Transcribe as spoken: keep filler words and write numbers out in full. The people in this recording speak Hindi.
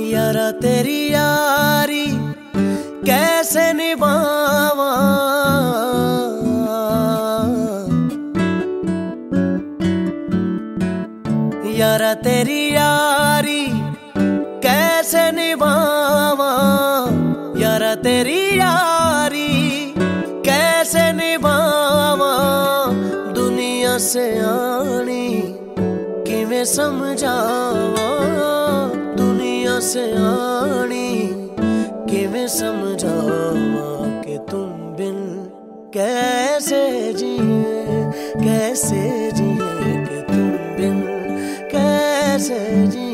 यारा तेरी यारी कैसे निभावा, यारा तेरी यारी कैसे निभावा, यारा तेरी यारी कैसे निभावा। दुनिया से आनी किवें समझावा, दुनिया से आनी किवें समझावा कि तुम बिन कैसे जिए, कैसे जिए कि तुम बिन कैसे जिए।